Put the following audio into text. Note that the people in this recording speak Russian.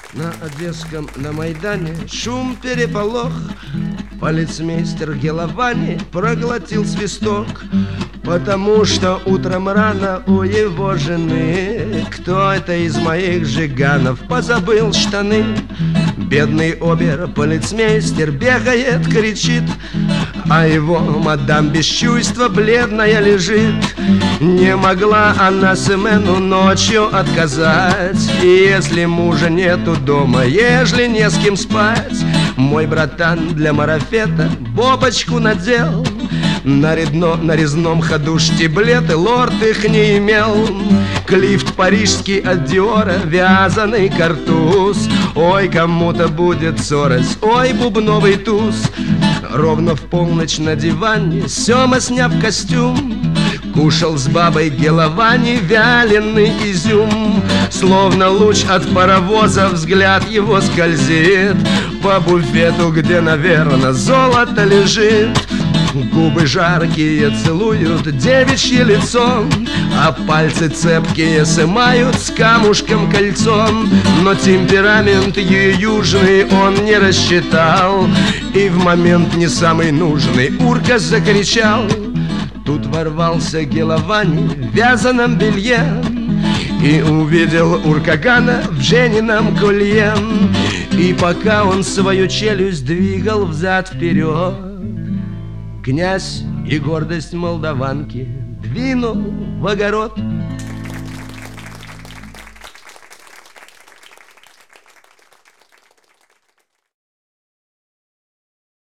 На Одесском, на Майдане шум, переполох. Полицмейстер Геловани проглотил свисток, потому что утром рано у его жены кто-то из моих жиганов позабыл штаны. Бедный обер-полицмейстер бегает, кричит, а его мадам без чувства бледная лежит. Не могла она Семену ночью отказать, и если мужа нету дома, ежели не с кем спать, мой братан для марафета бобочку надел. На резном ходу штиблеты лорд их не имел. Клифт парижский от Диора, вязаный картуз. Ой, кому-то будет сорость, ой, бубновый туз. Ровно в полночь на диване Сема, сняв костюм, кушал с бабой Геловани вяленый изюм. Словно луч от паровоза взгляд его скользит по буфету, где, наверное, золото лежит. Губы жаркие целуют девичье лицо, а пальцы цепкие сымают с камушком кольцом. Но темперамент ее южный он не рассчитал, и в момент не самый нужный Урка закричал. Тут ворвался Геловани в вязаном белье и увидел Уркагана в Женином колье. И пока он свою челюсть двигал взад-вперед, князь и гордость молдаванки двинул в огород.